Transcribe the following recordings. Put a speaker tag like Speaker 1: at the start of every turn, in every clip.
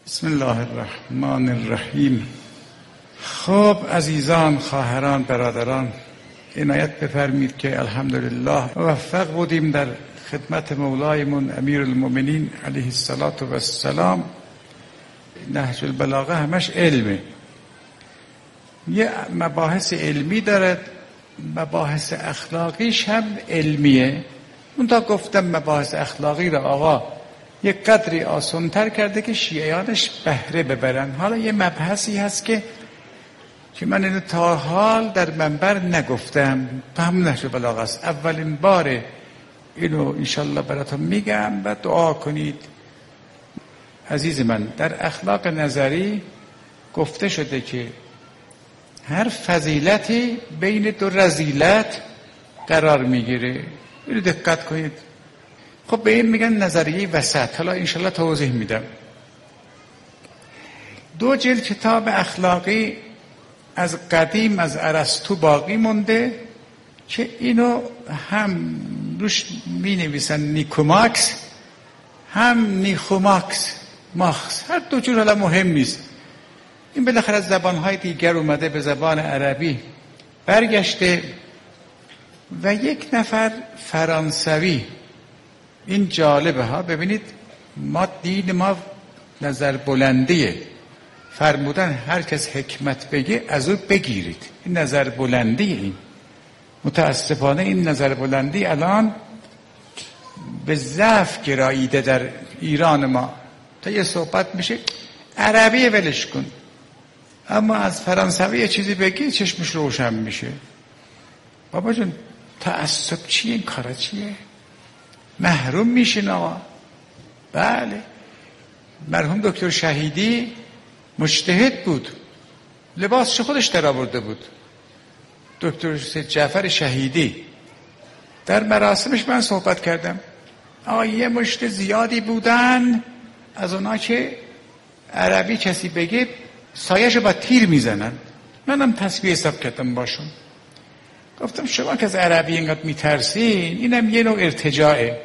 Speaker 1: بسم الله الرحمن الرحیم. خب عزیزان، خواهران، برادران، عنایت بفرمید که الحمدلله موفق بودیم در خدمت مولایمون امیرالمؤمنین علیه السلام. نهج البلاغه همش علمه، یه مباحث علمی داره، مباحث اخلاقیش هم علمیه. اون تا گفتم مباحث اخلاقی را آقا یک قدری آسان‌تر کرده که شیعیانش بهره ببرن. حالا یه مبحثی هست که من اینو تا حال در منبر نگفتم، به همون نهج البلاغه است. اولین بار اینو انشالله براتون میگم و دعا کنید. عزیز من، در اخلاق نظری گفته شده که هر فضیلتی بین دو رذیلت قرار میگیره. اینو دقت کنید. خب به این میگن نظریه وسط. حالا انشالله توضیح میدم. 2 جلد کتاب اخلاقی از قدیم از ارسطو باقی مونده که اینو هم روش می نویسن نیکوماکس هم نیخوماکس ماکس، هر دو جور حالا مهم نیست. این بالاخره از زبانهای دیگر اومده به زبان عربی برگشته و یک نفر فرانسوی، این جالبه ها، ببینید ما دین ما نظر بلندیه، فرمودن هر کس حکمت بگه از او بگیرید. این نظر بلندیه. این متاسفانه این نظر بلندی الان به ضعف گراییده در ایران ما. تا یه صحبت میشه عربی ولش کن، اما از فرانسوی یه چیزی بگی چشمش روشن میشه. بابا جون تعصب چیه؟ این کارا چیه؟ محروم میشین آقا. بله، مرحوم دکتر شهیدی مجتهد بود، لباسش خودش در آورده بود. دکتر سید جعفر شهیدی در مراسمش من صحبت کردم. یه مشت زیادی بودن از اونا که عربی کسی بگه سایه‌شو با تیر میزنن. منم تسبیح حساب کردم باشون. گفتم شما که از عربی اینقدر میترسین، اینم یه نوع ارتجاعه.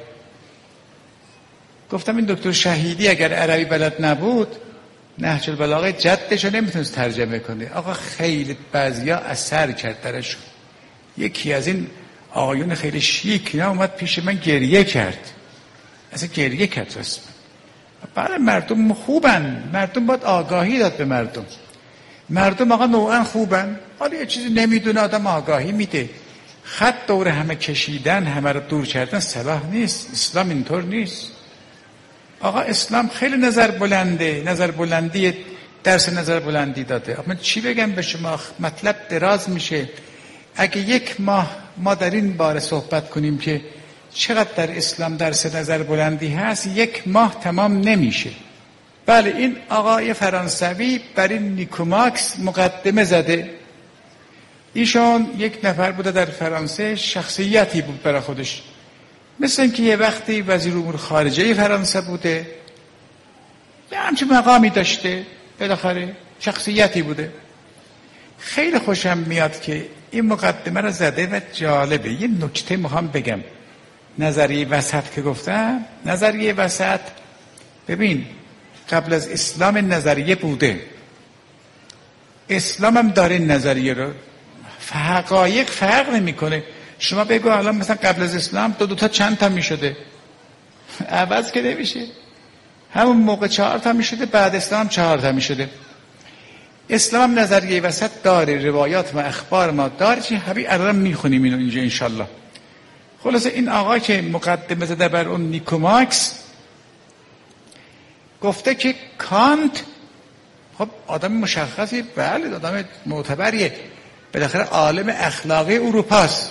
Speaker 1: گفتم این دکتر شهیدی اگر عربی بلد نبود نهج البلاغه جدشو نمیتونست ترجمه کنه. آقا خیلی بعضیا اثر کرد درشون. یکی از این آقایون خیلی شیک نه اومد پیش من گریه کرد، اصلا گریه کرد رسما. بله مردم خوبن، مردم باید آگاهی داد به مردم. مردم آقا نوعا خوبن، حالا یه چیزی نمیدونه آدم آگاهی میده. خط دور همه کشیدن، همه رو دور کردن صلاح نیست. اسلام اینطور نیست. آقا اسلام خیلی نظر بلنده، نظر بلندی، درس نظر بلندی داده. من چی بگم به شما؟ مطلب دراز میشه. اگه 1 ماه ما در این باره صحبت کنیم که چقدر در اسلام درس نظر بلندی هست، 1 ماه تمام نمیشه. بله، این آقای فرانسوی بر این نیکوماکس مقدمه زده. ایشون یک نفر بوده در فرانسه، شخصیتی بود برای خودش، مثل اینکه یه وقتی وزیر امور خارجه فرانسه بوده، یه همچین مقامی داشته، بالاخره شخصیتی بوده. خیلی خوشم میاد که این مقدمه رو زده و جالبه. یه نکته میخوام بگم. نظریه وسط که گفتم، نظریه وسط ببین قبل از اسلام نظریه بوده، اسلام هم داره نظریه رو. حقایق فرق نمیکنه. شما بگو الان مثلا قبل از اسلام 2 تا چند تا میشده، عوض که نمیشه. همون موقع 4 تا میشده، بعد اسلام 4 تا میشده. اسلام هم نظریه وسط داره، روایات و اخبار ما داره. چی حبی الان میخونیم اینو اینجا انشالله. خلاصه این آقا که مقدمه زده بر اون نیکوماکس گفته که کانت خب آدم مشخصی، بله آدم معتبریه، بالاخره عالم اخلاقی اروپاست،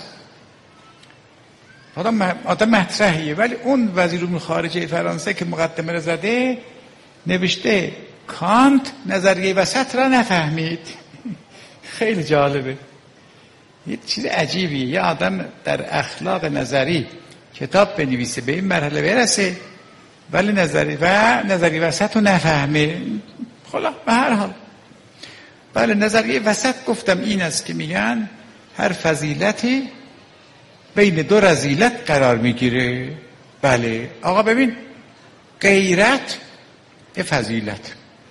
Speaker 1: آدم مطرحیه. ولی اون وزیر امور خارجه فرانسه که مقدمه رو زده نوشته کانت نظریه وسط را نفهمید. خیلی جالبه، یه چیز عجیبیه. یه آدم در اخلاق نظری کتاب بنویسه به این مرحله برسه ولی نظریه وسط رو نفهمه. خلا به هر حال بله، نظریه وسط گفتم این است که میگن هر فضیلتی بین 2 رذیلت قرار میگیره. بله آقا ببین، غیرت یه فضیلت،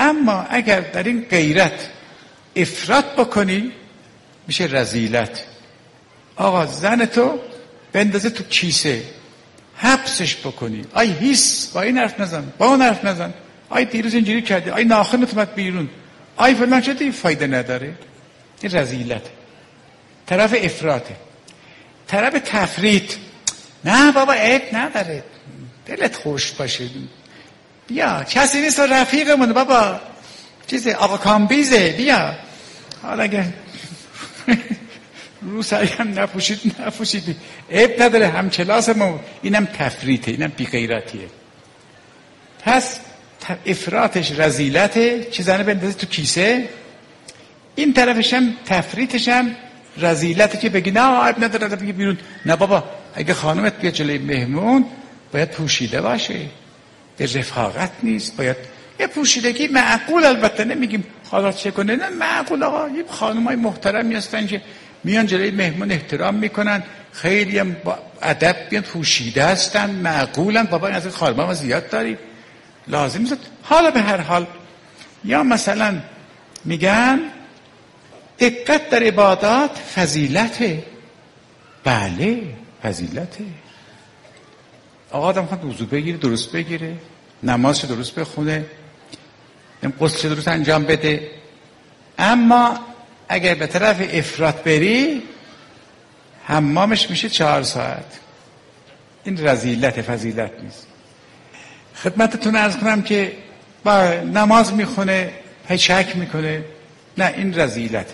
Speaker 1: اما اگر در این غیرت افراط بکنی میشه رذیلت. آقا زن تو بندازه تو کیسه، حبسش بکنی، آی هیس با این حرف نزن، با اون حرف نزن، آی دیروز اینجوری کردی، آی ناخنت اومد بیرون، آی فلان شدی، فایده نداره. این رذیلته. طرف افراطه. طرف تفریط، نه بابا عیب نداره، دلت خوش باشه، بیا کسی نیست رفیقمون بابا، چیزه آقا کامبیزه، بیا. حالا اگه رو سری هم نپوشیدی عیب نداره، هم کلاس ما. اینم تفریطه، اینم بی‌غیرتیه. پس افراطش رذیلته، چیزانه بندازه تو کیسه. این طرفش هم تفریطش هم رذیلته که بگی نه عیب نداره بگی بیرون. نه بابا، اگه خانومت بیاد جلوی مهمون باید پوشیده باشه، به رفاقت نیست، باید یه پوشیدگی معقول. البته نمیگیم حالا چه کنه، نه معقول. آقا این خانمای محترمی هستن که میان جلوی مهمون احترام میکنن، خیلی هم با ادب میان پوشیده هستن، معقولن. بابا این از خانم‌ها ما زیاد داریم، لازم نیست. حالا به هر حال، یا مثلا میگن دقت در عبادات فضیلته. بله فضیلته. آقا آدم خواهد وضو بگیره، درست بگیره، نمازش درست بخونه، غسلش درست انجام بده. اما اگر به طرف افراط بری، حمامش میشه 4 ساعت. این رذیلت، فضیلت نیست. خدمتتون عرض کنم که با نماز میخونه شک میکنه، نه این رذیلته.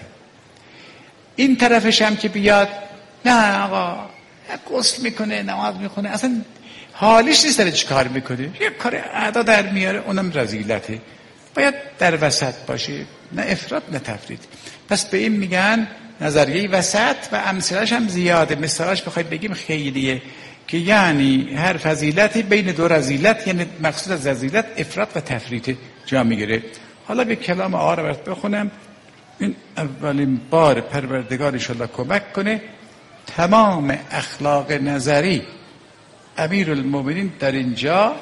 Speaker 1: این طرفش هم که بیاد نه آقا غسل میکنه، نماز میخونه، اصلا حالیش نیست داره چی کار میکنه، یه کار ادا در میاره، اونم رذیلته. باید در وسط باشه، نه افراط نه تفریط. پس به این میگن نظریه وسط و امثالش هم زیاده. مثالش بخواید بگیم خیلیه، که یعنی هر فضیلتی بین دو رذیلت، یعنی مقصود از رذیلت افراط و تفریط جا میگیره. حالا به کلام آقا رو برات بخونم. این اولین بار پروردگار انشالله کمک کنه تمام اخلاق نظری امیرالمومنین در اینجا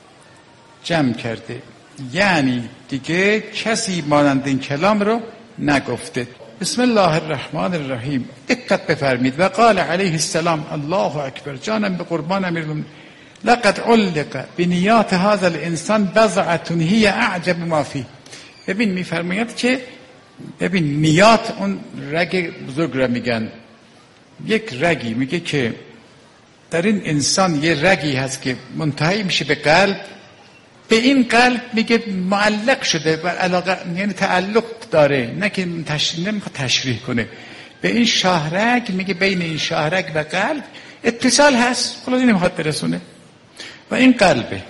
Speaker 1: جمع کرده، یعنی دیگه کسی مانند این کلام رو نگفته. بسم الله الرحمن الرحیم. دقت بفرمید. و قال علیه السلام الله اکبر جانم به قربان امیرالمومنین لقد علق بنیات هذا الانسان بضعة هی اعجب ما فیه. ببین میفرماید که ببین نیات اون رگ بزرگ را میگن. یک رگی میگه که در این انسان یه رگی هست که منتهی میشه به قلب. به این قلب میگه معلق شده و علاقه، یعنی تعلق داره، نه که نمیخواد تشریح کنه. به این شاهرگ میگه بین این شاهرگ و قلب اتصال هست، خلاص نمیخواد برسونه و این قلبه.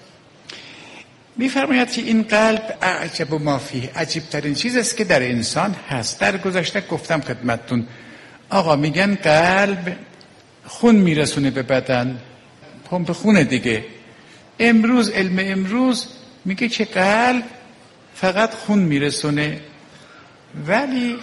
Speaker 1: میفرماید که این قلب اعجب ما فیه، عجیب ترین چیز است که در انسان هست. در گذشته گفتم خدمتتون، آقا میگن قلب خون میرسونه به بدن، پمپ خونه دیگه. امروز علم امروز میگه که قلب فقط خون میرسونه، ولی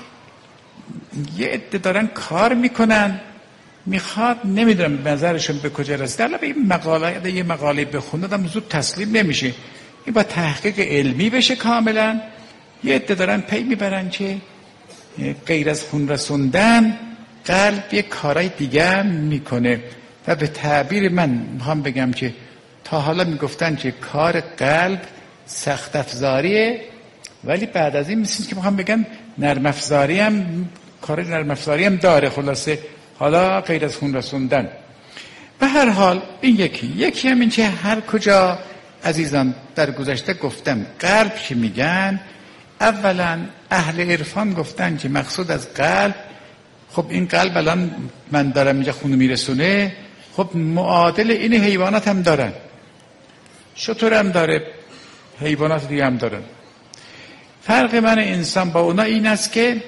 Speaker 1: یه عده دارن کار میکنن، میخواد نمیدونم نظرشون به کجا رسیده. البته این یه مقاله بخوندم زود تسلیم نمیشه، این با تحقیق علمی بشه کاملا. یه عده دارن پی میبرن که غیر از خون رسوندن قلب یه کارای دیگه میکنه. و به تعبیر من میخوام بگم که تا حالا میگفتن که کار قلب سخت افزاریه، ولی بعد از این مثل که میخوام بگن نرم افزاری هم، کار نرم افزاری هم داره. خلاصه حالا غیر از خون رسوندن. به هر حال این یکی هم این که هر کجا عزیزان در گذشته گفتم قلب که میگن، اولا اهل عرفان گفتن که مقصود از قلب، خب این قلب الان من دارم اینجا خون میرسونه، خب معادل این حیوانات هم دارن، شتر هم داره، حیوانات دیگه هم دارن. فرق من انسان با اونا این است که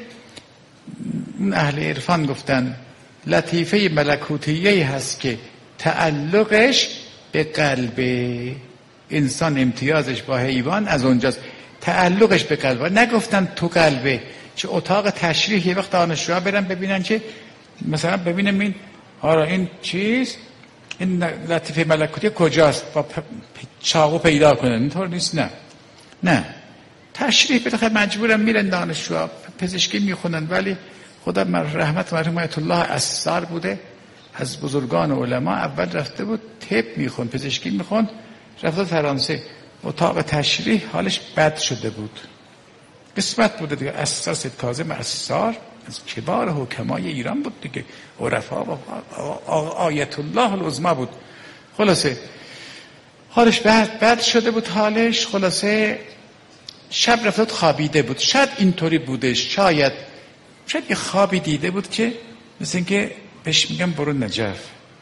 Speaker 1: اون اهل عرفان گفتن لطیفه ملکوتیه هست که تعلقش به قلب انسان، امتیازش با حیوان از اونجاست، تعلقش به قلب. نگفتن تو قلبه. چه اتاق تشریح یه وقت دانشجوها برن ببینن که مثلا ببینم این این چیز، این لطیفه ملکوتی کجاست، با چاقو پیدا کنن. اینطور نیست. نه تشریح بالاخره مجبورم میرن دانشجوها پزشکی میخونن، ولی خدا رحمت مرحوم آیت الله اسار بوده، از بزرگان علما، اول رفته بود طب میخوند، پزشکی میخوند، رفته فرانسه، اتاق تشریح حالش بد شده بود. قسمت بوده دیگه. اسار سید کاظم اسار از کبار حکمای ایران بود دیگه، عرفا و آیت الله العظما بود. خلاصه حالش بد شده بود حالش. خلاصه شب رفته خوابیده بود، شاید اینطوری بودش، شاید یه خوابی دیده بود که مثل اینکه بهش میگم برو نجف.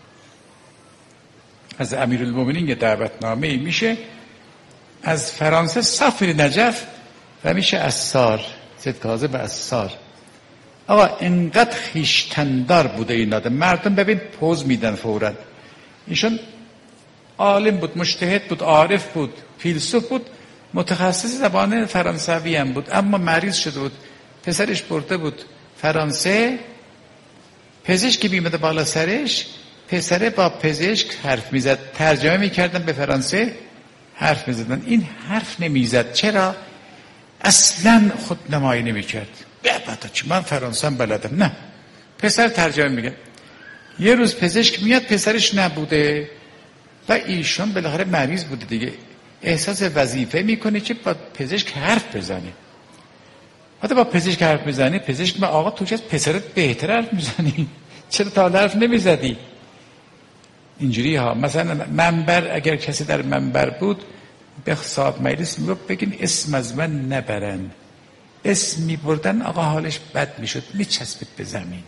Speaker 1: از امیرالمومنین یه دعوتنامه میشه از فرانسه سفر نجف و میشه اسار، سید کاظم اسار. آقا اینقدر خیشتندار بوده این آدم، مردم ببین پوز میدن فوراً. ایشون عالم بود، مجتهد بود، عارف بود، فیلسوف بود، متخصص زبان فرانسوی هم بود، اما مریض شده بود. پسرش برده بود فرانسه، پزشکی میمده بالا سرش، پسره با پزشک حرف میزد، ترجمه میکردن به فرانسه، حرف میزدن. این حرف نمیزد. چرا؟ اصلا خود نمایی نمیکرد. من فرانسه هم بلدم. نه، پسر ترجمه میگه. یه روز پزشک میاد، پسرش نبوده و ایشون بالاخره مریض بوده دیگه، احساس وظیفه میکنه که با پزشک حرف بزنه. حتی با پزشک حرف میزنه، پزشک میگه آقا تو چه از پسرت بهتر حرف میزنی، چرا تا حرف نمیزدی؟ اینجوری ها. مثلا منبر، اگر کسی در منبر بود به صاحب مجلس میگفت بگین اسم از من نبرن، اسم میبردن آقا حالش بد میشد، میچسبید به زمین.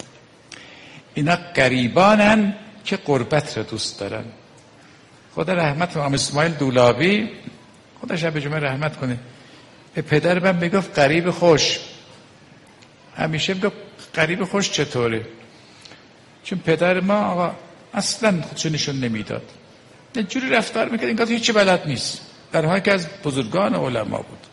Speaker 1: اینا غریبانن که غربت را دوست دارن. خدا رحمت کنه اسماعیل دولابی، خدا شب جمعه رحمت کنه، به پدر من میگفت غریب خوش. همیشه میگفت غریب خوش چطوره؟ چون پدر ما آقا اصلا خودشو نشون نمیداد، یه جوری رفتار میکرد اینقدر هیچی بلد نیست، در حالی که از بزرگان علما بود.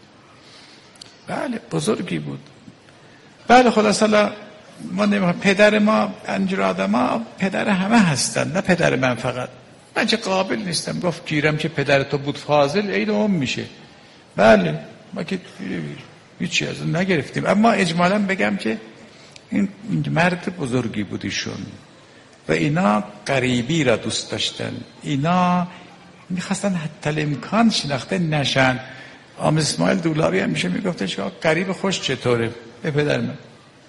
Speaker 1: بله بزرگی بود. بله خلاص ما نمیخوام، پدر ما انجور آدم ها پدر همه هستن، نه پدر من فقط. من چه قابل نیستم گفت گیرم که پدر تو بود فاضل عید میشه. بله ما که هیچی از اون نگرفتیم، اما اجمالا بگم که این مرد بزرگی بود ایشون و اینا غریبی را دوست داشتن. اینا میخواستن حتی الامکان شناخته نشن. اسماعیل دولابی همیشه میگفتش که غریب خوش چطوره به پدر من.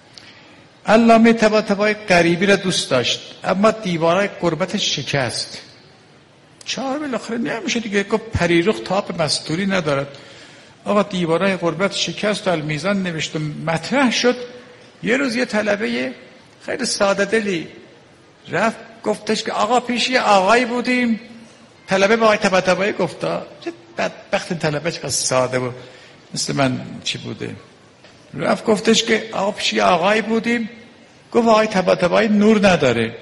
Speaker 1: علامه طباطبایی غریبی را دوست داشت، اما دیوارای غربتش شکست. چهار بالاخره نمیشه دیگه، گفت پریرخ تاپ مستوری ندارد. آقا دیوارای غربت شکست و المیزان نوشت و مطرح شد. یه روز یه طلبه خیلی ساده دلی رفت گفتش که آقا پیش یه آقایی بودیم. طلبه به آقای طباطبایی گفتا، چه بدبخت طلبه چقدر ساده بود، مثل من چی بوده. رفت گفتش که آقا پیش یه آقایی بودیم، گفت آقای طباطبایی نور نداره.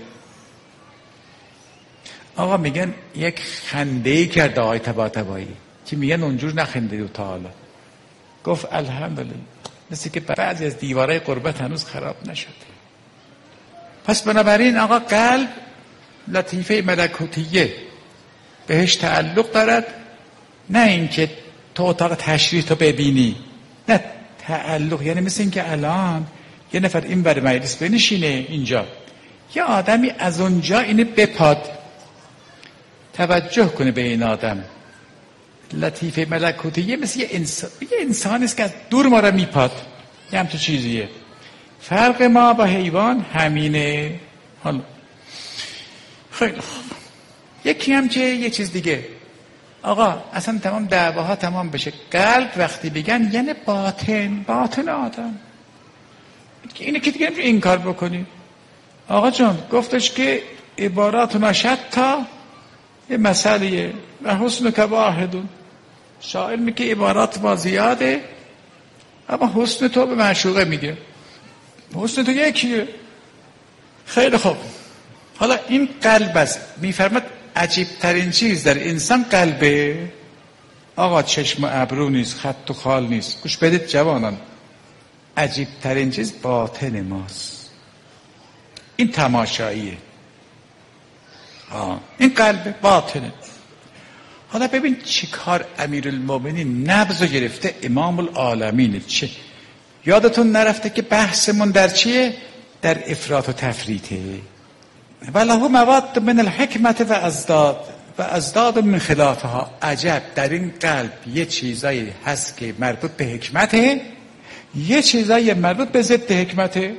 Speaker 1: آقا میگن یک خنده‌ای کرد آقای طباطبایی که میگن اونجور نخنده تا حالا. گفت الحمدلله، مثل که بعضی از دیوارای غربت هنوز خراب نشده. پس بنابراین آقا قلب لطیفه ملکوتیه بهش تعلق دارد، نه اینکه تو اتاق تشریح تو ببینی، نه تعلق. یعنی مثل اینکه الان یه نفر این بر مجلس بنشینه اینجا، یه آدمی از اونجا اینه بپاد، توجه کنه به این آدم. لطیفه ملکوتیه مثل یه انسان است که از دور ما را میپاد، یه همچه چیزیه. فرق ما با حیوان همینه. حالا خیلی خوب، یکی هم چه یه چیز دیگه. آقا اصلا تمام دعواها تمام بشه، قلب وقتی بگن یعنی باطن آدم. اینه که دیگه نمیشه این کار بکنی. آقا جان گفتش که عباراتنا شتا، یه مسئله و حسن که واحدون. شاعر میگه عبارات ما زیاده اما حسن تو به معشوقه میگه، حسن تو یکیه. خیلی خوب، حالا این قلب است. میفرماد عجیب ترین چیز در انسان قلبه. آقا چشم و ابرو نیست، خط و خال نیست. گوش بدید جوانان، عجیب ترین چیز باطن ماست. این تماشاییه. این قلب باطنه. حالا ببین چی کار امیرالمومنین نبض گرفته امام العالمین. چه یادتون نرفته که بحثمون در چیه؟ در افراط و تفریطه. وله مواد من الحکمت و ازداد من خلافها. عجب در این قلب یه چیزایی هست که مربوط به حکمته، یه چیزایی مربوط به ضد حکمته.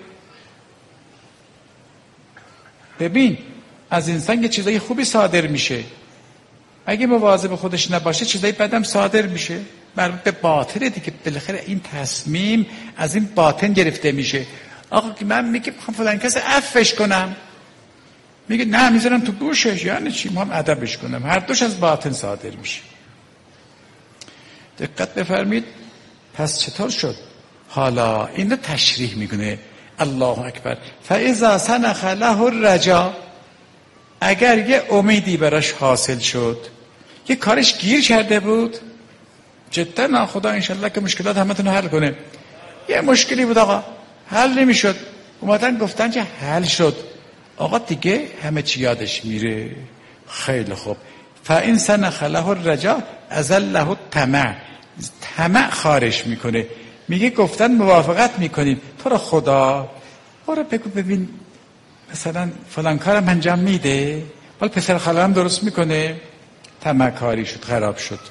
Speaker 1: ببین از انسان یه چیزای خوبی صادر میشه، اگه مواظب خودش نباشه چیزای بدم صادر میشه، مربوط به باطنه دیگه. بالاخره این تصمیم از این باطن گرفته میشه. آقا که من میگم فلان کس عفوش کنم، میگه نه میذارم تو گوشش، یعنی چی؟ ما هم ادبش کنم. هر دوش از باطن صادر میشه. دقت بفرمید. پس چطور شد؟ حالا اینو تشریح میکنه. الله اکبر. فاذا سنخ له الرجا، اگر یه امیدی براش حاصل شد، یه کارش گیر کرده بود، جدا خدا انشالله که مشکلات همتون حل کنه. یه مشکلی بود آقا حل نمیشد، اومدن گفتن که حل شد. آقا دیگه همه چی یادش میره. خیلی خوب. فإن سنخ له الرجا ازله الطمع، طمع خارش میکنه. میگه گفتن موافقت میکنیم، تو رو خدا برو بگو ببین مثلا فلان کارم انجام میده، ولی پسر خاله‌ام درست میکنه. طمع کاری شد، خراب شد.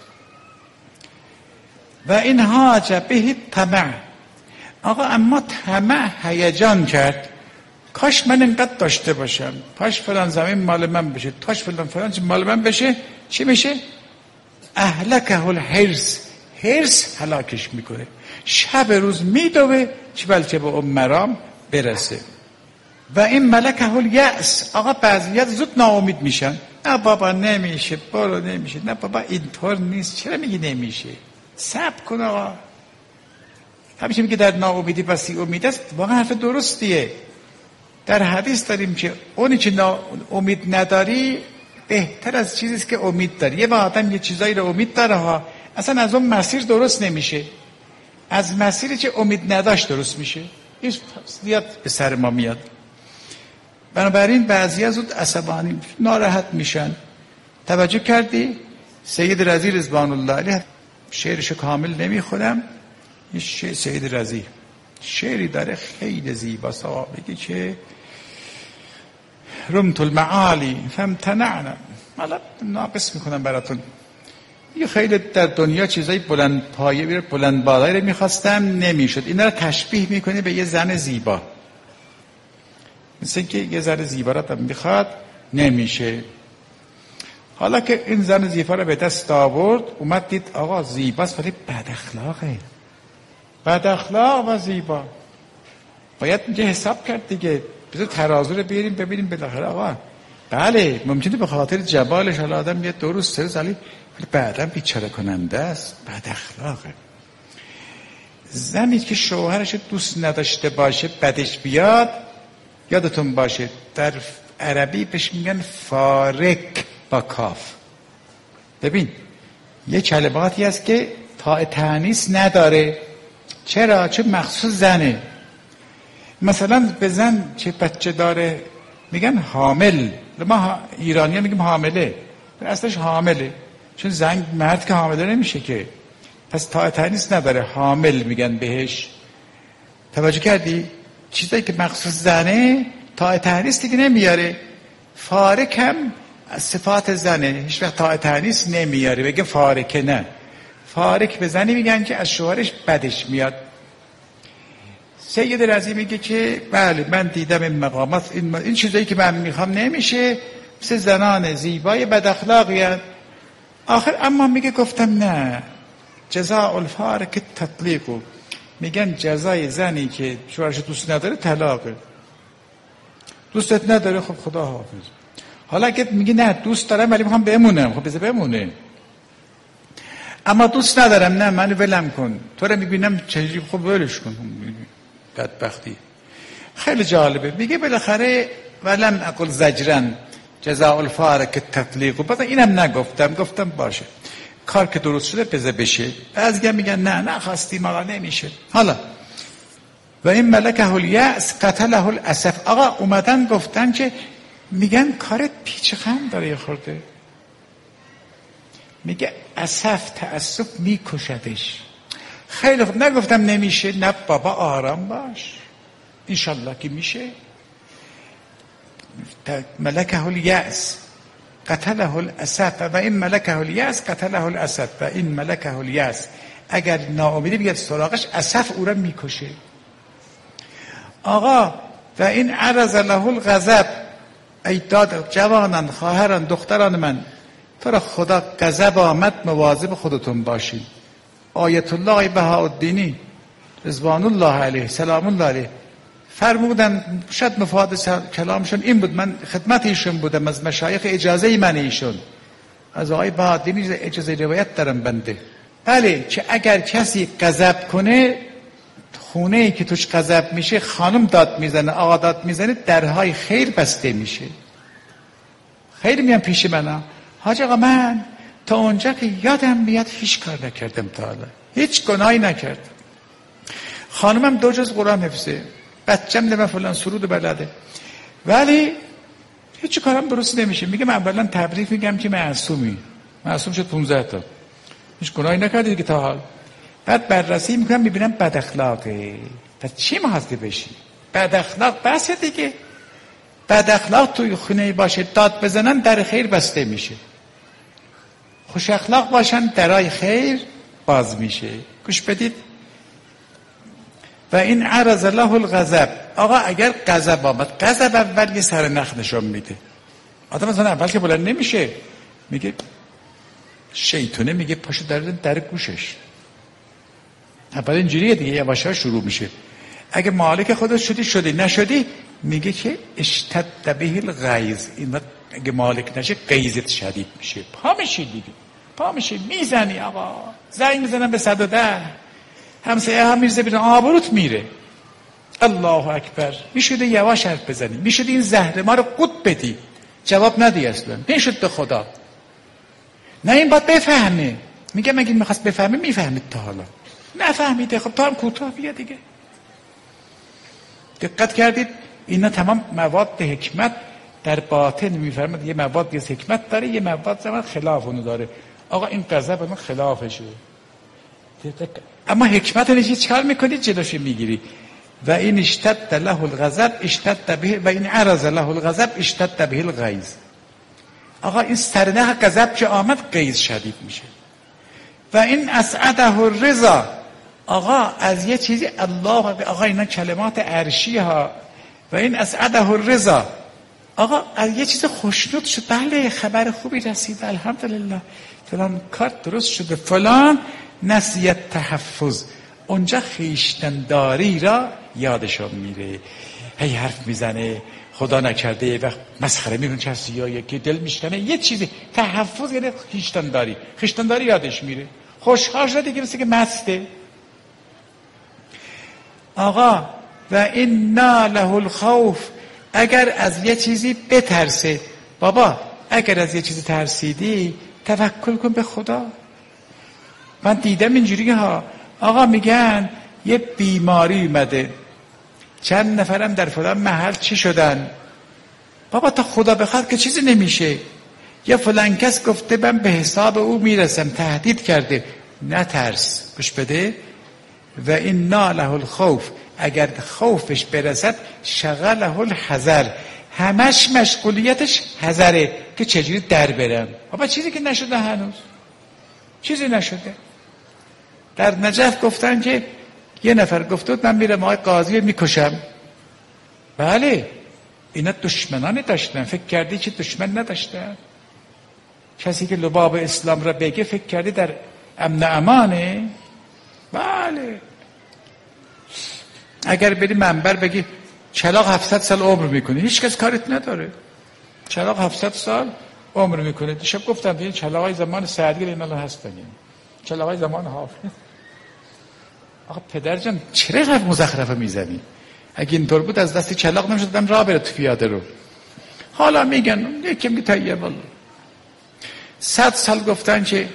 Speaker 1: و این هاج به طمع. آقا اما طمع هیجان کرد، کاش من اینقدر داشته باشم، کاش فلان زمین مال من بشه، کاش فلان مال من بشه. چی میشه؟ اهلکه الحرص. حرص هلاکش میکنه. شب روز میدوه چه بلکه به اون مرام برسه. و این ملکه الیأس. آقا بعضیات زود ناامید میشن. نه بابا نمیشه، برو نمیشه، نه بابا اینطور نیست. چرا میگی نمیشه؟ صبر کن آقا. همیشه میگه در ناامیدی بسی امید است. واقعا حرف درستیه. در حدیث داریم که اونی که امید نداری بهتر از چیزی است که امید داری. یه آدم یه چیزایی رو امید داره ها، اصلا از اون مسیر درست نمیشه، از مسیری که امید نداشت درست میشه. این زیاد به سر ما میاد. بنابراین بعضی زود عصبانی ناراحت میشن. توجه کردی؟ سید رضی رضوان الله علیه، شعرشو کامل نمیخونم، این سید رضی شعری داره خیلی زیباست. میگه که رمت المعالی فامتنعنا. حالا ناقص میکنم براتون. یه خیلی در دنیا چیزای بلند پایه بلند بالایی رو میخواستم نمیشد. اینا رو تشبیه میکنه به یه زن زیبا، مثل که یه زن زیبا رو میخواد نمیشه. حالا که این زن زیبا رو به دست آورد، اومد دید آقا زیباست ولی بد اخلاقه. بد اخلاق و زیبا باید اینجا حساب کرد دیگه. بذار ترازو رو بیاریم ببینیم بالاخره آقا بله ممکنه به خاطر جمالش حالا آدم یه دو روز سه روز ولی بعدا بیچاره کننده است، بد اخلاقه. زنی که شوهرش دوست نداشته باشه بدش بیاد، یادتون باشه در عربی بهش میگن فارک با کاف. ببین یه کلماتی هست که تاء تانیث نداره. چرا؟ چون مخصوص زنه. مثلا به زن چه بچه داره میگن حامل. ما ایرانی میگیم حامله، اصلش حامله، چون زن مرد که حامله نمیشه که، پس تاء تانیث نداره، حامل میگن بهش. توجه کردی؟ چیزایی که مخصوص زنه تاء تانیث دیگه نمیاره. فارک هم از صفات زنه، هیچ وقت تاء تانیث نمیاره، بگه فارکه. نه، فارک به زنی میگن که از شوهرش بدش میاد. سید رضی میگه که بله من دیدم این مقامات، این چیزایی که من میخوام نمیشه، مثل زنان زیبای بد اخلاقی هست. آخر اما میگه گفتم نه، جزاء الفارق تطلیق. میگن جزای زنی که شوهرش دوست نداره طلاقه. دوستت نداره خب خدا حافظ. حالا اگه میگه نه دوست دارم ولی میخوام بمونم، خب بذار بمونه. اما دوست ندارم، نه منو ولم کن، تو رو میبینم چجوری، خب ولش کن. بدبختی. خیلی جالبه. میگه بالاخره ولم اقل زجرن جزاء الفارق التطلیق. بعد اینم نگفتم، گفتم باشه کار که درست شده بذار بشه. بعضیا میگن نه نخواستیم آقا نمیشه. حالا و این ملکه الیأس قتله الاسف. آقا اومدن گفتن که میگن کارت پیچ خم داره یه خورده. میگه اسف تأسف میکشدش. خیلی خوب، نگفتم نمیشه، نه بابا آرام باش، انشالله که میشه. ملکه الیأس قتله الاسف و این ملکه الیأس قتله الاسف و این ملکه الیأس. اگر ناامیدی بیاد سراغش، اسف او را میکشه. آقا و این عرض له الغضب، ای داد جوانان، خواهران، دختران من، تو را خدا غضب آمد، مواظب خودتون باشین. آیت الله بهاءالدینی رضوان الله علیه سلام الله علیه فرمودن، شاید مفاد کلامشون این بود، من خدمت ایشون بودم، از مشایخ اجازه من ایشون، از آقای بهاءالدینی اجازه روایت دارم بنده. بله، که اگر کسی غضب کنه، خونه ای که توش غضب میشه، خانم داد میزنه، آقا داد میزنه، درهای خیر بسته میشه. خیلی میان پیش من، حاج آقا من تا اونجا که یادم میاد هیچ کار نکردم، تا حالا هیچ گناهی نکردم، خانمم 2 جز قرآن حفظه، بچم دم فلان سرود بلده، ولی هیچ کارم درست نمیشه. میگه من اولا تبریک میگم که معصوم شد 15 تا، هیچ گناهی نکردی دیگه تا حال. بعد بررسی میکنم میبینم بد اخلاقه. پس چی محاسبه بشی؟ بد اخلاق بسه دیگه. بد اخلاق توی خونه باشه، داد بزنن، در خیر بسته میشه. خوش اخلاق باشن، درای خیر باز میشه. گوش بدید. و این عرض له الغضب. آقا اگر غضب آمد، غضب اول یه سر نخ نشون میده. آدم مثلا اول که بلند نمیشه، میگه شیطونه، میگه پاشو در گوشش. اول اینجوریه دیگه، یواشا شروع میشه. اگه مالک خودت شدی نشدی، میگه که اشتد به الغیظ. این وقت اگه مالک نشه، غیظت شدید میشه، پا میشی دیگه، پا میشی میزنی. آقا زنگ میزنن به 110، همسایه هم میرزه بیرون، آبروت میره. الله اکبر. میشده یواش حرف بزنی، میشده این زهر ما رو قط بدی، جواب ندی اصلا، نشد به خدا. نه این باید بفهمه. میگه مگه میخواست بفهمه؟ میفهمید تا حالا نفهمیده. خب تو هم کوتاه بیا دیگه. دقت کردید؟ اینا تمام مواد حکمت در باطن میفرماد. یه مواد از حکمت داره، یه مواد زمان خلاف اونو داره. آقا این غضب اون خلافشه، اما حکمت رو چیکار میکنی؟ جلوش میگیری. و این اشتد له الغضب اشتد به، و این عرض له الغضب اشتد به الغیظ. آقا این سرنخ غضب که آمد، غیظ شدید میشه. و این اسعده الرضا. آقا از یه چیزی الله، آقا اینا کلمات عرشی ها. و این اسعده الرضا. آقا از یه چیز خوشنود شد، بله خبر خوبی رسید، الحمدلله، فلان کار درست شده، فلان نسیت تحفظ، اونجا خیشتنداری را یادشون میره، هی حرف میزنه، خدا نکرده یه وقت مسخره میکنه، کسی یا یکی دل میشکنه، یه چیزی تحفظ، یعنی خیشتنداری یادش میره، خوشحال شده دیگه، مثل که مسته. آقا و این له الخوف. اگر از یه چیزی بترسه، بابا اگر از یه چیزی ترسیدی، توکل کن به خدا. من دیدم اینجوری ها، آقا میگن یه بیماری اومده، چند نفرم در فلان محل چی شدن، بابا تا خدا بخواد که چیزی نمیشه. یا فلان کس گفته من به حساب او میرسم، تهدید کرده. نترس، گوش بده. و این له الخوف. اگر خوفش برسد، شغله الحذر. همش مشغولیتش حذره که چجوری در برم. بابا چیزی که نشده، هنوز چیزی نشده. در نجف گفتن که یه نفر گفت من میرم آقای قاضی میکشم. بله اینا دشمنانی داشتن، فکر کردی که دشمن نداشتن؟ کسی که لباب اسلام را بگه فکر کردی در امن امانه؟ بله. اگر بری منبر بگی چلاق 700 سال عمر میکنه، هیچ کس کارت نداره. چلاق 700 سال عمر میکنه. دیشب گفتم این چلاقای زمان سعدی اینا هستن، چلاقای زمان حافظ. آقا پدر جان چرا حرف مزخرفه میزنی؟ اگه اینطور بود از دستی چلاق نمیشدم راه بره تو پیاده رو. حالا میگن یکی میگه طیب الله. 100 سال گفتن که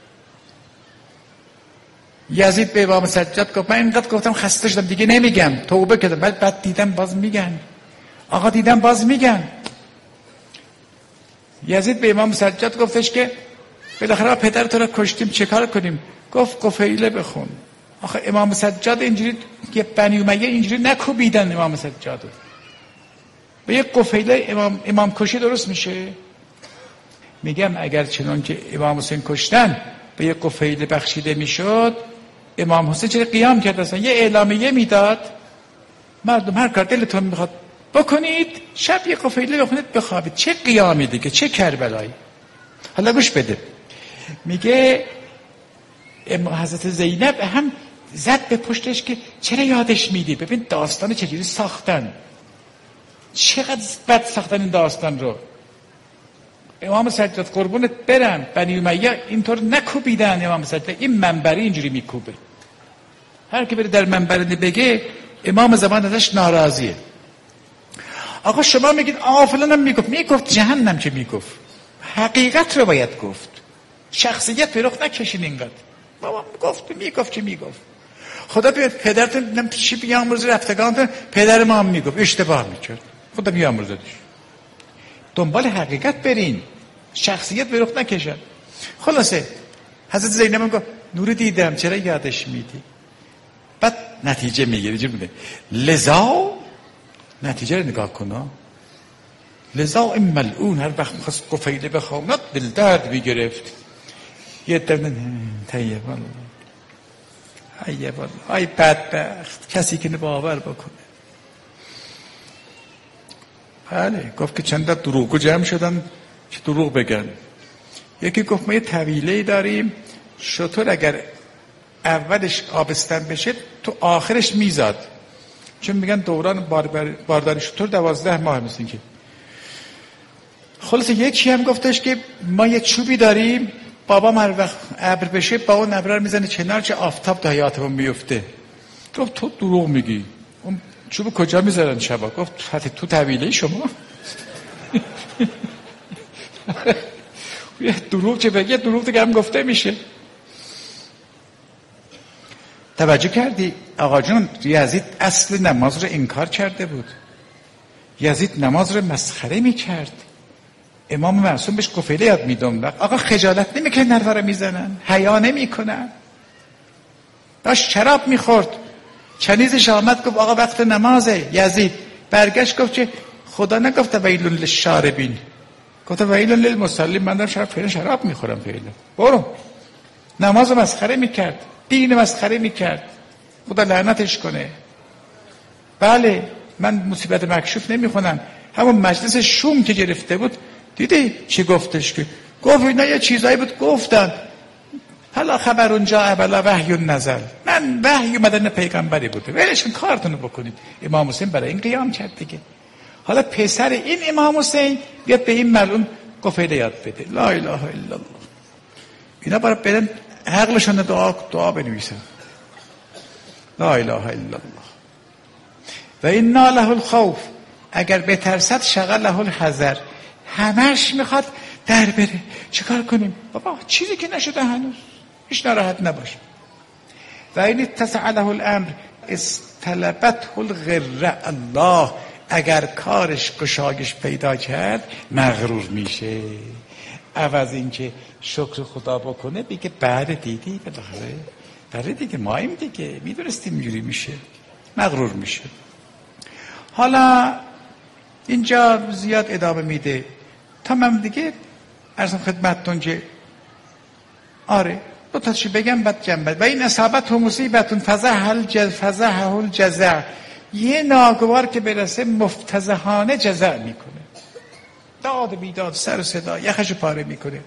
Speaker 1: یزید به امام سجاد گفت من اینقدر گفتم خسته شدم دیگه نمیگم، توبه کردم. بعد دیدم باز میگن. آقا دیدم باز میگن. یزید به امام سجاد گفتش که بالاخره پدرت رو کشتیم چه کار کنیم؟ گفت قفیله بخون. آخه امام سجاد اینجوری که بنی امیه اینجوری نکوبیدن امام سجادو. به یک قفیله امام کشی درست میشه؟ میگم اگر چنان که امام حسین کشتن به یک قفیله بخشیده میشد، امام حسین چرا قیام کرد؟ اصلا یه اعلامیه میداد مردم هر کار دلتون میخواد بکنید، شب یه قفیله بخونید بخوابید. چه قیامی دیگه، چه کربلایی. حالا گوش بده، میگه حضرت زینب هم زد به پشتش که چرا یادش میدی؟ ببین داستان چجوری ساختن، چقدر بد ساختن این داستان رو. امام سجاد قربونت برم، بنی امیه اینطور نکوبیدن امام سجاد. این منبری اینجوری میکوبه، هر کی بره در منبر بگه امام زمان ازش ناراضیه. آقا شما میگید فلانم میگفت جهنم که میگفت، حقیقت رو باید گفت. شخصیت فروخ نکشین اینقدر. بابا میگفت که میگفت. خدا پدرتون چی بیامرز رفتگان پدر ما هم میگفت، اشتباه میکرد، خدا بیامرزدش. دنبال حقیقت برین، شخصیت فروخ نکشن. خلاصه حضرت زینب گفت نور دیدم چرا یادش میدی؟ بعد نتیجه میگیره چی بوده؟ لذا نتیجه رو نگاه کن. لذا این ملعون هر وقت میخواست قفیله بخوامد دل درد میگرفت. یه دفعه طیب الله ای بدبخت کسی که باور بکنه. بله گفت که چند تا دروغگو جمع شدن که دروغ بگن. یکی گفت ما یه طویله داریم، شطور اگر اولش آبستن بشه تو آخرش میزاد، چون میگن دوران بارداری شطور 12 ماه مثل که. خلاصه یکی هم گفتش که ما یه چوبی داریم، بابا هر وقت ابر بشه با اون ابر رو میزنه کنار چه آفتاب تا حیاتمون میفته. گفت تو دروغ میگی، اون چوب کجا میذارن شبا؟ گفت حتی تو طویله شما. دروغ چه بگه، دروغ دیگه هم گفته میشه. توجه کردی آقا جون؟ یزید اصل نماز رو انکار کرده بود، یزید نماز رو مسخره میکرد. امام معصوم بهش قفیله یاد میدوند. آقا خجالت نمیکنه نرفا رو میزنن، حیا نمیکنن. داشت شراب میخورد، کنیزش آمد گفت آقا وقت نمازه. یزید برگشت گفت که خدا نگفت ویل للشاربین، گفت ویل للمصلین. من دارم شراب میخورم فعلا. برو. نماز مسخره میکرد، دین مسخره میکرد، خدا لعنتش کنه. بله من مصیبت مکشوف نمیخونم، همون مجلس شوم که گرفته بود دیدی چی گفتش؟ که گفت اینا یه چیزایی بود گفتن حالا خبر اونجا اولا وحی نزل، من وحی اومدن پیغمبری بوده، ولشون کارتونو بکنید. امام حسین برای این قیام کرد دیگه. حالا پسر این امام حسین بیاد به این ملعون قفیله یاد بده. لا اله الا الله. اینا برای بدن عقلشون دعا بنویسن. لا اله الا الله. و انا له الخوف، اگر بترسد شغله الحذر، همش میخواد در بره. چیکار کنیم؟ بابا چیزی که نشده هنوز، هیچ ناراحت نباش. و این اتسع له الامر استلبته الغره، الله اگر کارش گشایش پیدا کرد مغرور میشه. عوض اینکه شکر خدا بکنه بگه بله دیدی بالاخره، بله دیگه ماییم دیگه، میدونستیم اینجوری میشه، مغرور میشه. حالا اینجا زیاد ادامه میده تا من دیگه عرضم خدمتتون که آره دو تاشو بگم بعد جنبه. و این اصابت و مصیبتون فزحه الجزع، یه ناگوار که برسه مفتضحانه جزع میکنه، داد بیداد سر و صدا یخشو پاره میکنه.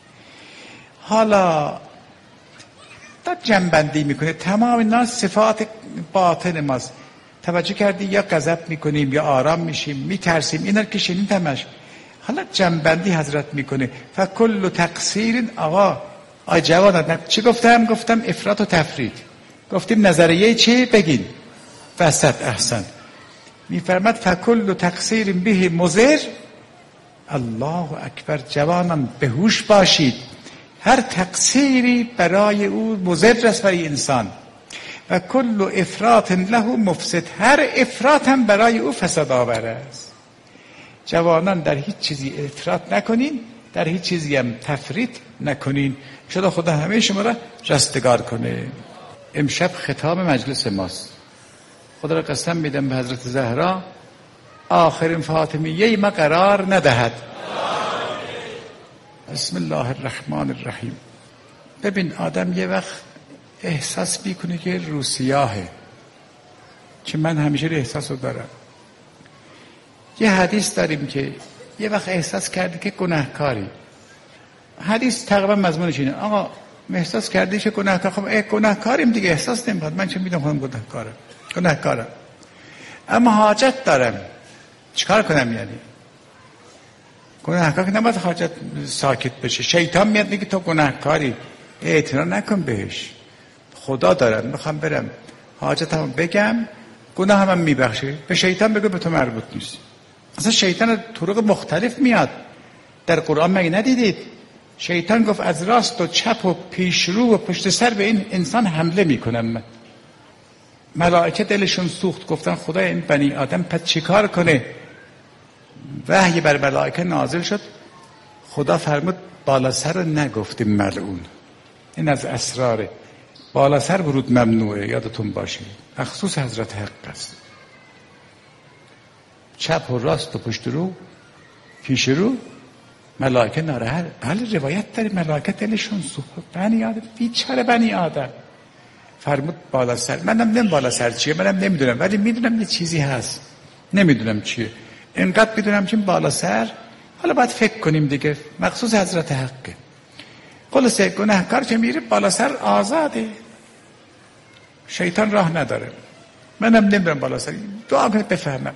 Speaker 1: حالا تا جنبندی میکنه تمام اینا صفات باطن ماست. توجه کردی؟ یا غضب میکنیم یا آرام میشیم، میترسیم، اینا که شنید همش. حالا جنبندی حضرت میکنه فکل تقصیر. آقا جوانان چی گفتم افراط و تفرید. گفتیم نظریه چی بگین وسط. احسن. میفرماد فکل تقصیر به مضر. الله اکبر. جوانان به هوش باشید، هر تقصیری برای او مضر است برای انسان. و کل افراط له مفسد، هر افراط هم برای او فساد آور است. جوانان در هیچ چیزی افراط نکنین، در هیچ چیزی هم تفریط نکنین. انشاءالله خدا همه شما را رستگار کنه. امشب ختام مجلس ماست. خدا را قسم میدم به حضرت زهرا آخرین فاطمیه ما قرار ندهد. بسم الله الرحمن الرحیم. ببین آدم یه وقت احساس میکنه که رو سیاهه، که من همیشه احساس رو دارم. یه حدیث داریم که یه وقت احساس کردی که گناهکاری. حدیث تقریبا مضمونش اینه آقا احساس کردی که گناهکار، خب گناهکاریم دیگه، احساس نمی‌کنم من چه میدونم خودم گناهکارم اما حاجت دارم، چیکار کنم؟ یعنی گناهکار که نباید حاجت ساکت بشه. شیطان میاد میگه تو گناهکاری، اعتنا نکن بهش، خدا دارم میخوام برم حاجتمو بگم، گناهم هم میبخشه. به شیطان بگو به تو مربوط نیست. اصلا شیطان طرق مختلف میاد در قرآن، مگه ندیدید؟ شیطان گفت از راست و چپ و پیش رو و پشت سر به این انسان حمله میکنم. ملائکه دلشون سوخت، گفتن خدا این بنی آدم پس چیکار کنه؟ وحی بر ملائکه نازل شد. خدا فرمود بالا سر رو نگفتیم ملعون. این از اسراره. بالا سر ورود ممنوعه، یادتون باشه، مخصوص حضرت حق است. چپ و راست و پشت رو پیش رو ملائکه ناراحت. بله روایت داره ملائکه دلشون سوخت. بنی آدم، بیچاره بنی آدم. فرمود بالا سر. منم نمیدونم بالا سر چیه، منم نمیدونم، ولی میدونم یه چیزی هست، نمیدونم چیه. اینقدر میدونم که بالا سر، حالا باید فکر کنیم دیگه، مخصوص حضرت حقه. خلاصه گناهکار که میره بالا سر آزاده، شیطان راه نداره. منم نمیدونم بالا سر، دعا کنید بفهمم.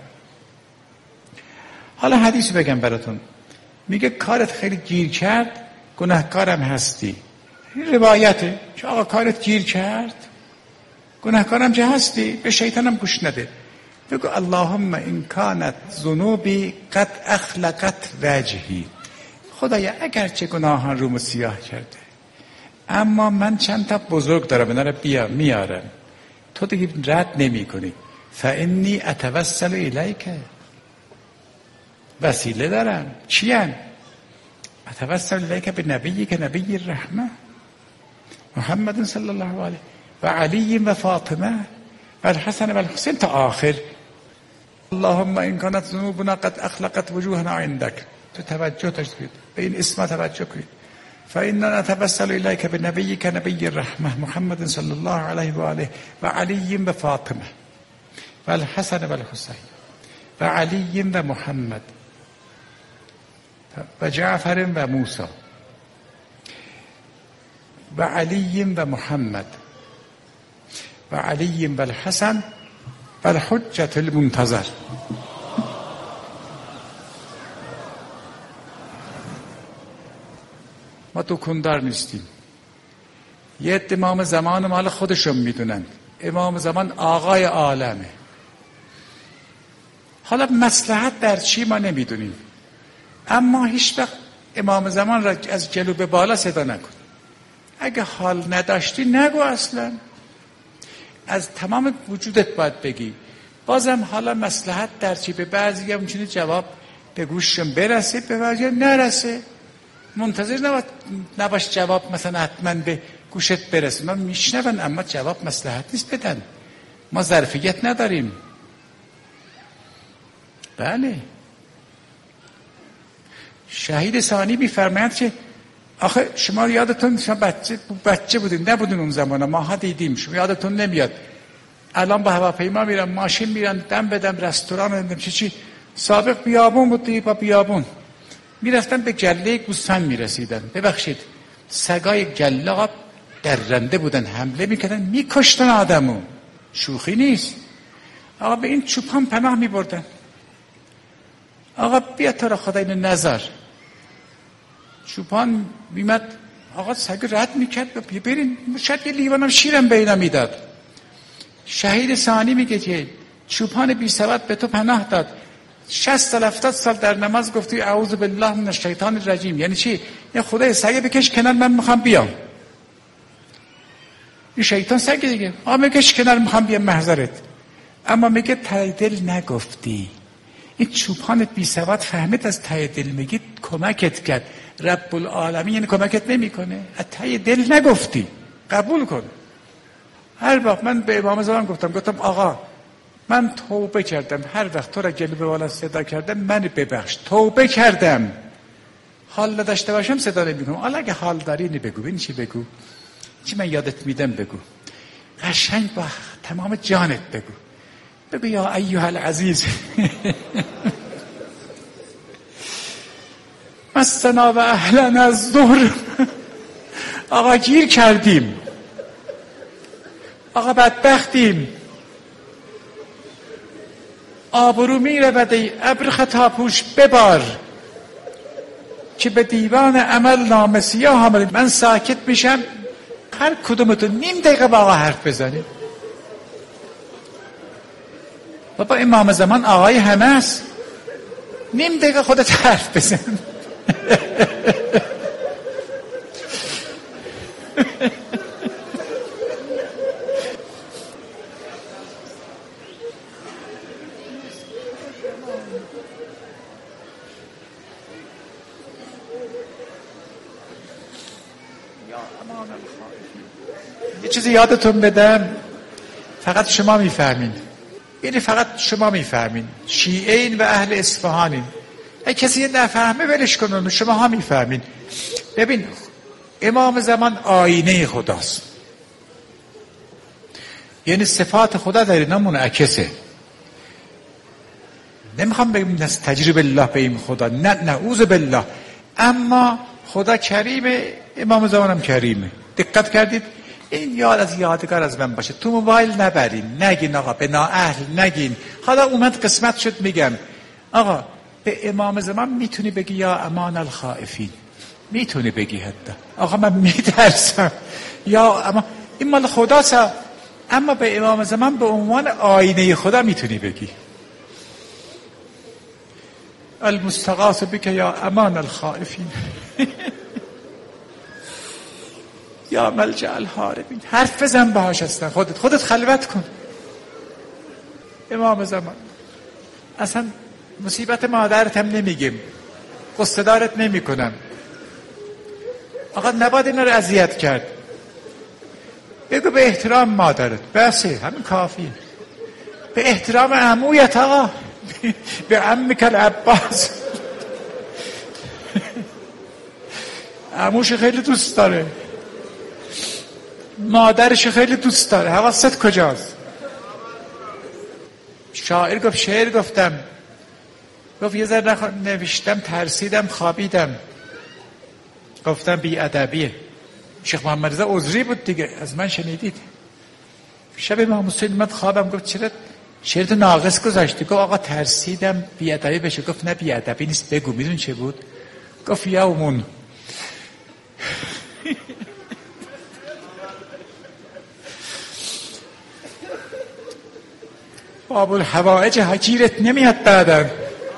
Speaker 1: حالا حدیث بگم براتون، میگه کارت خیلی گیر کرد گناهکارم هستی. این روایته که آقا کارت گیر کرد گناهکارم چه هستی، به شیطانم گوش نده. بگو اللهم این کانت ذنوبی قد اخلقت وجهی. خدایا اگرچه گناهان رومو سیاه کرده اما من چند تا بزرگ دارم، اینا رو میارم، تو دیگه رد نمی کنی. فانی اتوسل الیک، وسیله دارم. چیان؟ اتوسل الیک به نبی که نبی الرحمه محمد صلی الله علیه و علی و فاطمه و الحسن و الحسین تا آخر. اللهم این کانت ذنوبنا قد اخلقت وجوهنا عندك. تو توجه داشت کنید به این اسم، توجه کنید. فإننا نتوسل إليك بنبيك نبي الرحمة محمد صلى الله عليه وآله وعلي وفاطمة والحسن والحسين وعلي ومحمد وجعفر وموسى وعلي ومحمد وعلي والحسن والحجة المنتظر. ما دکندار نیستیم. یه امام زمان مال خودشون میدونن، امام زمان آقای عالمه. حالا مصلحت در چی ما نمیدونیم، اما هیچ وقت امام زمان را از جلو به بالا صدا نکن. اگه حال نداشتی نگو، اصلا از تمام وجودت باید بگی. بازم حالا مصلحت در چی، به بعضی هم میتونه جواب به گوششون برسه، به بعضی نرسه. منتظر نباش جواب مثلا حتما به گوشت برسه. ما میشنون اما جواب مصلحت نیست بدن، ما ظرفیت نداریم. بله شهید ثانی میفرمایند که آخه شما یادتون شما بچه بودین، نبودین اون زمان، ما ها دیدیم، شما یادتون نمیاد. الان با هواپیما میرن، ماشین میرن، دم بدم رستوران نمیدونم چی. سابق بیابون بود دیگه، با بیابون میرفتن به گله گوسفند میرسیدن. ببخشید سگای گله درنده بودن، حمله میکردن، میکشتن آدمو، شوخی نیست. آقا به این چوپان پناه میبردن. آقا بیا تو را خدا اینو نذار. چوپان میمد، آقا سگ رد میکرد، برین شاید یه لیوانم شیرم به اینا میداد. شهید ثانی میگه که چوپان بی سبب به تو پناه داد، 60 سال 70 سال در نماز گفتی اعوذ بالله من الشیطان الرجیم. یعنی چی؟ یه خدای سگ بکش کنار، من میخوام بیام. این شیطان سگ دیگه، بکش کنار، میخوام بیام محضرت. اما میگه ته دل نگفتی. این چوپانت بی سواد فهمید از ته دل میگی، کمکت کرد، رب العالمین یعنی کمکت نمیکنه؟ از ته دل نگفتی، قبول کن. هر وقت من به امام زمان گفتم آقا من توبه کردم، هر وقت تو را گلو به بالا صدا کردم من ببخش، توبه کردم. حال نداشته باشم صدا نمیکنم. حالا اگه حال داری اینو بگو. این چی بگو؟ چی من یادت میدم بگو. قشنگ با تمام جانت بگو. بگو یا ایها العزیز مسنا و اهلنا الضر. آقا گیر کردیم، آقا بدبختیم، آبرو میره بده ابر خطا پوش ببار که به دیوان عمل نامه سیاه آمده. من ساکت میشم، هر کدومتون نیم دقیقه با آقا حرف بزنید. بابا امام زمان آقای همه است، نیم دقیقه خودت حرف بزن. یه چیزی یادتون بدم، فقط شما میفهمین، یعنی فقط شما میفهمین، شیعین و اهل اصفهانین. اگه کسی نفهمه ولش کنن، شما ها میفهمین. ببین امام زمان آینه خداست، یعنی صفات خدا در اینا منعکسه. نمیخوام بگم نستجیب الله به این خدا، نه نعوذ بالله، اما خدا کریمه، امام زمان هم کریمه. دقت کردید؟ این یاد از یادگار از من باشه. تو موبایل نبرین، نگین آقا به نااهل نگین. حالا اومد قسمت شد میگم آقا به امام زمان میتونی بگی یا امان الخائفین، میتونی بگی حتی آقا من میترسم یا اما این مال خداست، اما به امام زمان به عنوان آینه خدا میتونی بگی المستغاث بک یا امان الخائفین یا ملجأ الهاربین. حرف بزن باهاش، هستن خودت خلوت کن. امام زمان اصلا مصیبت مادرت هم نمیگیم، قصه دارت نمی کنم. آقا نباید اینا رو اذیت کرد. بگو به احترام مادرت، بسه همین کافیه. به احترام عمویت آقا، به عمک العباس. عموش خیلی دوست داره، مادرش خیلی دوست داره، حواست کجاست؟ شاعر گفت، شعر گفتم، گفت یه ذره نوشتم ترسیدم خوابیدم، گفتم بی ادبیه. شیخ محمد رضا عذری بود دیگه، از من شنیدید. شب امام حسین اومد خوابم، گفت چرا شعرت ناقص گذاشتی؟ گفت آقا ترسیدم بی ادبی بشه. گفت نه بی ادبی نیست، بگو. میدون چه بود؟ گفت یومون باب الحوائج حجیرت نمیاد بعدن.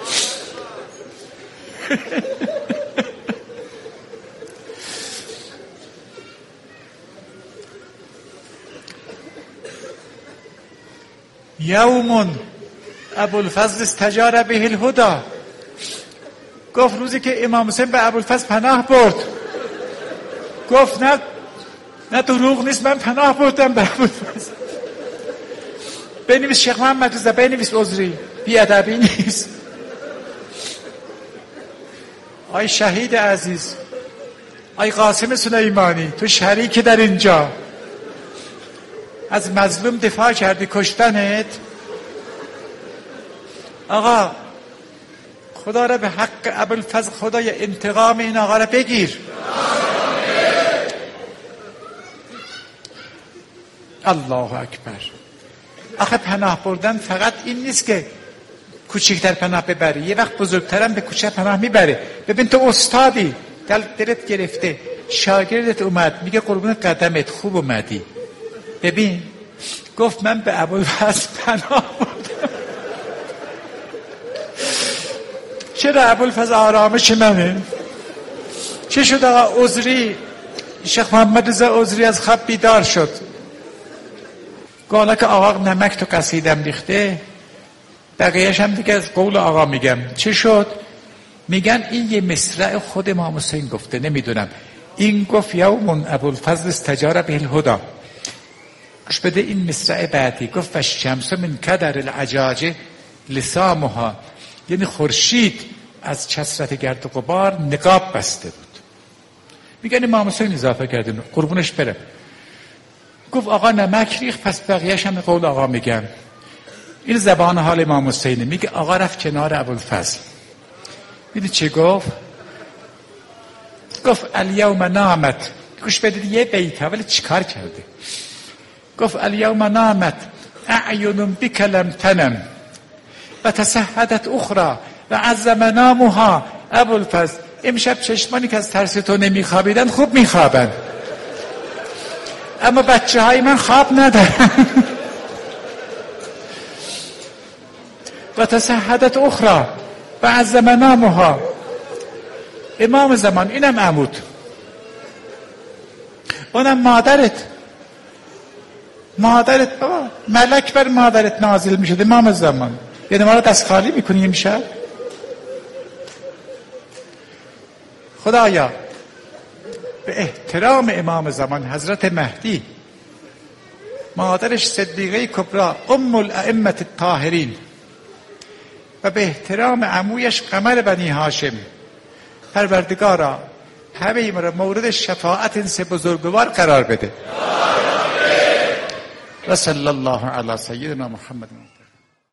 Speaker 1: یومون ابوالفضل استجار به الهدی. گفت روزی که امام حسین به ابوالفضل پناه برد، گفت نه دروغ نیست، من پناه بردم به ابوالفضل. بنویس شیخ محمد رضا، بنویس عذری، بی ادبی نیست. آی شهید عزیز، آی قاسم سلیمانی، تو شریک در اینجا، از مظلوم دفاع کردی، کشتنت. آقا خدا را به حق ابوالفضل، خدای انتقام این آقا را بگیر. الله اکبر. آخه پناه بردن فقط این نیست که کوچکتر پناه ببری، یه وقت بزرگترم به کوچک پناه میبره. ببین تو استادی، دلت گرفته، شاگردت اومد میگه قربون قدمت خوب اومدی. ببین گفت من به ابوالفضل پناه بردم. چرا ابوالفضل آرامش منه؟ چه شد آقا عذری؟ شیخ محمد رضا عذری از خواب بیدار شد، گالا که آقا نمک تو قصیدم ریخته، بقیهش هم دیگه از قول آقا میگم. چه شد؟ میگن این یه مصرع خود امام حسین گفته، نمیدونم. این گفت یوم ابوالفضل استجار به الهدی. گوش بده این مصرع بعدی، گفت والشمس من کدر العجاج لسامها، یعنی خورشید از کثرت گرد و غبار نقاب بسته بود. میگن امام حسین اضافه کرده، قربونش برم. گفت آقا نمک ریخت، پس بقیه‌اش هم قول آقا میگم. این زبان حال امام حسینه. میگه آقا رفت کنار ابوالفضل، میدونی چه گفت؟ گفت الیوم نامت، گوش بدید یه بیت ولی چیکار کرده؟ گفت الیوم نامت اعین بک لم تنم و تسهدت اخرى و عز منامها. ابوالفضل امشب چشمانی که از ترس تو نمیخوابیدن خوب میخوابن، اما بچه های من خواب ندارن. و تسهدت اخرى و عز منامها. امام زمان، اینم عمود، اونم مادرت بابا، ملک بر مادرت نازل میشد امام زمان. یعنی ما رو دست خالی میکنی امشب؟ خدایا به احترام امام زمان حضرت مهدی، مادرش صدیقه کبرا ام الائمه الطاهرین، و به احترام عمویش قمر بنی هاشم، پروردگارا همه ایما را مورد شفاعت این سه بزرگوار قرار بده. و صلی الله علی سیدنا محمد.